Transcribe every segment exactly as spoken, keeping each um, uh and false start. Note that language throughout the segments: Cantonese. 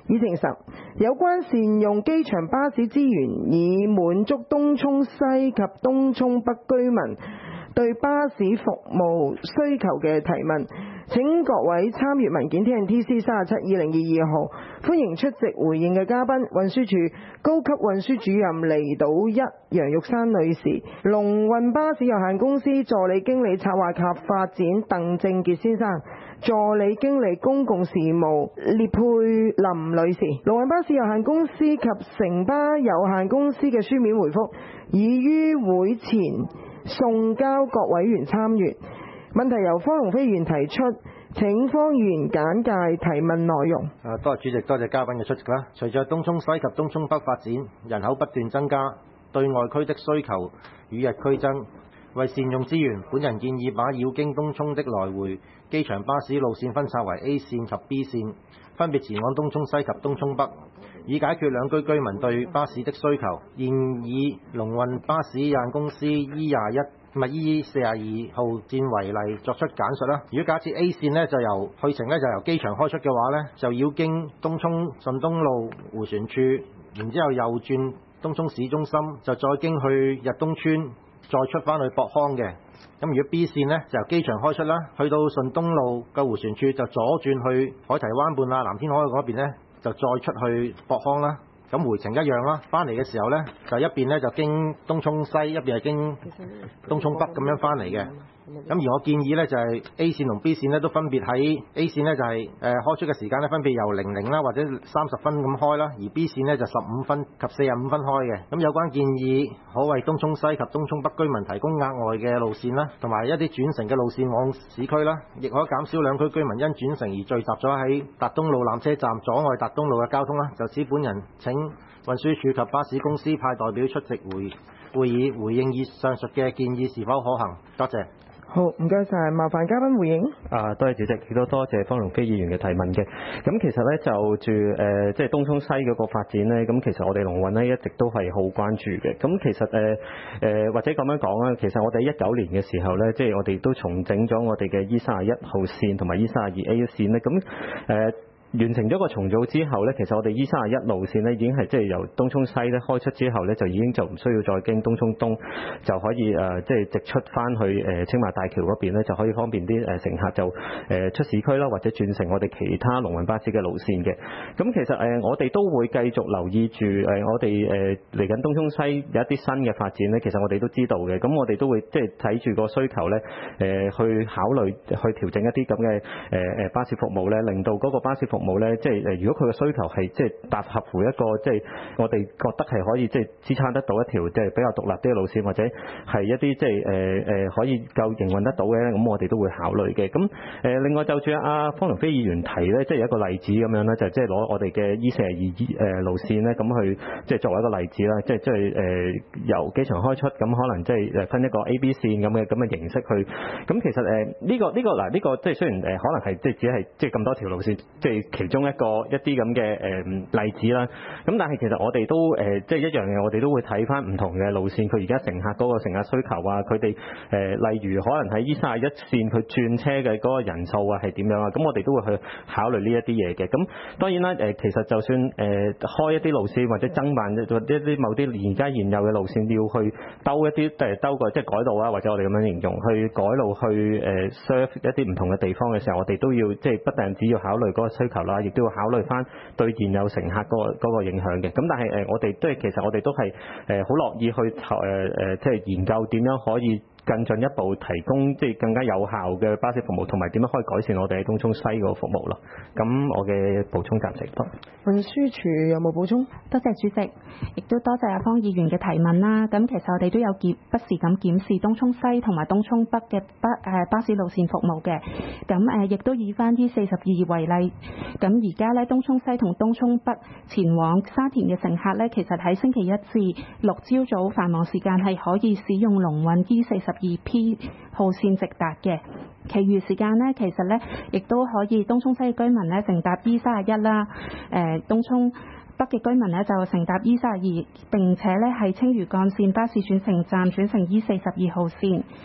議程十，有關善用機場巴士資源以滿足東涌西及東涌北居民對巴士服務需求嘅提問。請各位參閱文件 T N T C 三十七二零二二號，歡迎出席回應嘅嘉賓，運輸署高級運輸主任離島一楊玉珊女士，龍運巴士有限公司助理經理策劃及發展鄧正傑先生，助理經理公共事務列佩林女士，龍運巴士有限公司及城巴有限公司嘅書面回覆已於會前送交各委員參閱。問題由方龍飛議員提出，請方議員簡介提問內容。 啊，多謝主席，多謝嘉賓嘅出席啦。隨着東涌西及東涌北發展，人口不斷增加，對外區的需求與日俱增。為善用資源，本人建議把繞經東涌的來回機場巴士路線分拆為 A 線及 B 線，分別前往東涌西及東涌北，以解決兩區居民對巴士的需求。現以龍運巴士有限公司 E 廿一唔係 E 四十二號線為例作出簡述啦。如果假設 A 線呢就由去程呢就由機場開出嘅話呢，就繞經東涌順東路迴旋處，然之後右轉東涌市中心，就再經去日東村，再出翻去博康嘅。咁如果 B 線呢，就由機場開出啦，去到順東路嘅迴旋處就左轉去海堤灣畔啊、藍天海嗰邊呢，就再出去博康啦。咁回程一樣啦，翻嚟嘅時候呢，就一邊呢就經東涌西，一邊係經東涌北咁樣翻嚟嘅。咁而我建議呢，就係 A 線同 B 線呢都分別喺 A 線呢就係誒開出嘅時間呢分別由零零啦或者三十分咁開啦，而 B 線呢就十五分及四十五分開嘅。咁有關建議可為東涌西及東涌北居民提供額外嘅路線啦，同埋一啲轉乘嘅路線往市區啦，亦可減少兩區居民因轉乘而聚集咗喺達東路纜車站，阻礙達東路嘅交通啦。就此本人請運輸署及巴士公司派代表出席會會議，回應以上述嘅建議是否可行？多謝。 好，唔該晒，麻煩嘉賓回應。 啊，多謝主席，亦都多謝方龍飛議員嘅提問嘅。咁其實咧就住誒、呃，即係東涌西嗰個發展咧，咁其實我哋龍運咧一直都係好關注嘅。咁其實誒誒、呃，或者咁樣講啦，其實我哋一九年嘅時候咧，即係我哋都重整咗我哋嘅 E 三十一號線同埋 E 三十二 A 線咧，咁誒。呃完成咗個重組之後呢，其實我哋 E 三十一路線呢已經係即係由東涌西咧開出之後呢，就已經就唔需要再經東涌東，就可以誒即係直出翻去誒青馬大橋嗰邊呢，就可以方便啲誒乘客就誒出市區啦，或者轉乘我哋其他龍運巴士嘅路線嘅。咁其實誒我哋都會繼續留意住誒我哋誒嚟緊東涌西有一啲新嘅發展呢，其實我哋都知道嘅。咁我哋都會即係睇住個需求呢，誒去考慮去調整一啲咁嘅誒誒巴士服務呢，令到嗰個巴士服務服務咧，即係誒，如果佢嘅需求係即係搭合乎一個即係我哋覺得係可以即係支撐得到一條即係比較獨立啲嘅路線，或者係一啲即係誒誒可以夠營運得到嘅咧，咁我哋都會考慮嘅。咁誒，另外就住阿方龍飛議員提咧，即係一個例子咁樣咧，就即係攞我哋嘅 E 四十二誒路線咧，咁去即係作為一個例子啦，即係即係誒由機場開出，咁可能即係誒分一個 A、B 線咁嘅咁嘅形式去。咁其實誒呢個呢個嗱呢個即係雖然誒可能係即係只係即係咁多條路線，即係其中一個一啲咁嘅誒例子啦。咁但係其實我哋都誒即係一樣嘅，我哋都會睇翻唔同嘅路線，佢而家乘客嗰個乘客需求啊，佢哋誒例如可能喺 E 三十一線佢轉車嘅嗰個人數啊係點樣啊？咁我哋都會去考慮呢一啲嘢嘅。咁當然啦誒，其實就算誒開一啲路線或者增辦一啲某啲而家現有嘅路線，要去兜一啲誒兜個即係改路啊，或者我哋咁樣形容去改路去誒 serve 一啲唔同嘅地方嘅時候，我哋都要即係不但只要考慮嗰個需求啦，亦都要考慮翻對現有乘客嗰個嗰個影響嘅。咁但係誒我哋都係其實我哋都係誒好樂意去誒誒即係研究點樣可以更進一步提供即係更加有效嘅巴士服務，同埋點樣可以改善我哋喺東涌西個服務咯。咁我嘅補充暫時多。 運輸署有冇補充？ 多謝主席，亦都多謝阿方議員嘅提問啦。咁其實我哋都有檢不時咁檢視東涌西同埋東涌北嘅巴誒巴士路線服務嘅。咁誒亦都以翻啲四十二為例。咁而家咧東涌西同東涌北前往沙田嘅乘客咧，其實喺星期一至六朝早繁忙時間係可以使用龍運 E 四十二 P 號線直達嘅。其餘時間呢，其實呢亦都可以東涌西嘅居民呢乘搭 E 三十一啦，誒東涌北嘅居民呢就乘搭 E 三十二，並且呢係青嶼幹線巴士轉乘站轉乘 E 四十二號線。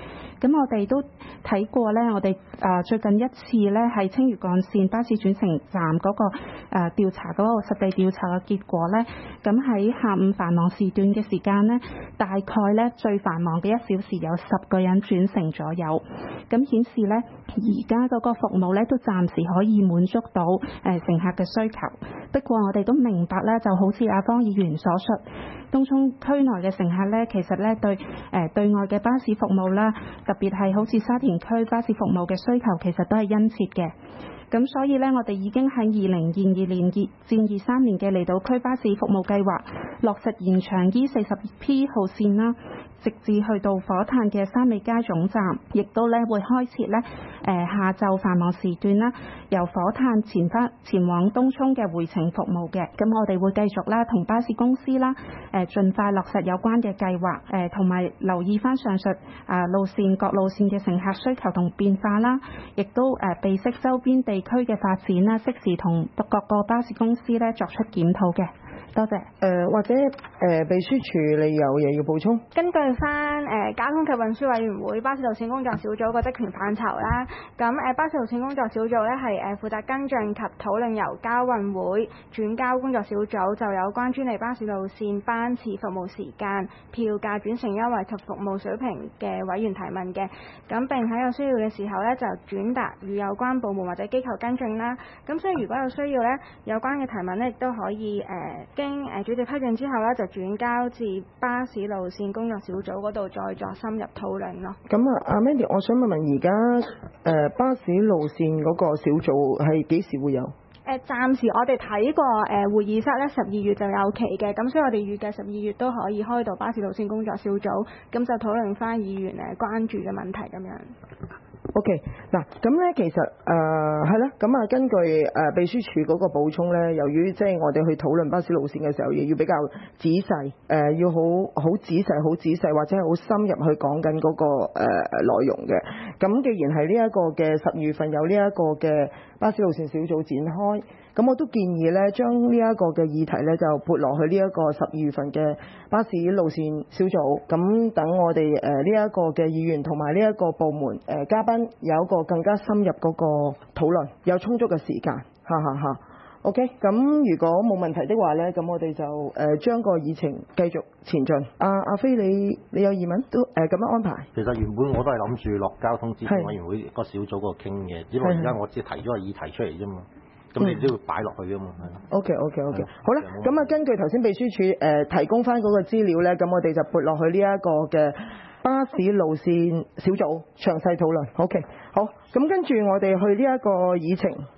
咁我哋都睇過咧，我哋誒最近一次咧係青嶼幹線巴士轉乘站嗰個誒調查嗰個實地調查嘅結果咧，咁喺下午繁忙時段嘅時間咧，大概咧最繁忙嘅一小時有十個人轉乘左右，咁顯示咧而家嗰個服務咧都暫時可以滿足到誒乘客嘅需求。不過我哋都明白咧，就好似阿方議員所述，東涌區內嘅乘客咧，其實咧對誒對外嘅巴士服務啦，特別係好似沙田區巴士服務嘅需求，其實都係殷切嘅。咁所以咧，我哋已經喺二零二二年二至二三年嘅離島區巴士服務計劃落實延長 E 四十 P 號線啦，直至去到火炭嘅三美街總站，亦都咧會開設咧誒下晝繁忙時段啦，由火炭前翻前往東涌嘅回程服務嘅。咁我哋會繼續啦，同巴士公司啦誒盡快落實有關嘅計劃，誒同埋留意翻上述啊路線各路線嘅乘客需求同變化啦，亦都誒備悉周邊地區嘅發展啦，適時同各個巴士公司咧作出檢討嘅。多謝。誒、 呃、或者誒、呃、秘書處你有嘢要補充？ 根據翻誒、呃、交通及運輸委員會巴士路線工作小組個職權範疇啦，咁誒、呃、巴士路線工作小組咧係誒負責跟進及討論由交運會轉交工作小組就有關專利巴士路線班次、服務時間、票價、轉乘優惠及服務水平嘅委員提問嘅，咁並喺有需要嘅時候咧就轉達與有關部門或者機構跟進啦。咁所以如果有需要咧，有關嘅提問咧亦都可以誒。呃經誒主席批准之後咧，就轉交至巴士路線工作小組嗰度再作深入討論咯。 咁啊，阿 Mandy，我想問問而家誒巴士路線嗰個小組係幾時會有？ 誒，暫時我哋睇過誒會議室咧，十二月就有期嘅，咁所以我哋預計十二月都可以開到巴士路線工作小組，咁就討論翻議員誒關注嘅問題咁樣。 O.K. 嗱，咁咧其實誒係啦，咁、呃、啊根據誒、呃、秘書處嗰個補充咧，由於即係我哋去討論巴士路線嘅時候，亦要比較仔細，誒、呃、要好好仔細、好仔細或者係好深入去講緊嗰個誒、呃、內容嘅。咁既然係呢一個嘅十二月份有呢一個嘅巴士路線小組展開，咁我都建議咧將呢一個嘅議題咧就撥落去呢一個十二月份嘅巴士路線小組，咁等我哋誒呢一個嘅議員同埋呢一個部門誒、呃、嘉賓有一個更加深入嗰個討論，有充足嘅時間，哈哈哈。OK，咁如果冇問題的話咧，咁我哋就誒、呃、將個議程繼續前進。阿、啊、阿飛，你你有疑問都誒咁、呃、樣安排？ 其實原本我都係諗住落交通諮詢委員會個小組嗰度傾嘅，只不過而家我只係提咗個議題出嚟啫嘛。咁你都要擺落去㗎嘛，係咯。 OK OK OK，好啦，咁啊根據頭先秘書處誒、呃、提供翻嗰個資料咧，咁我哋就撥落去呢一個嘅巴士路線小組詳細討論。OK，好，咁跟住我哋去呢一個議程。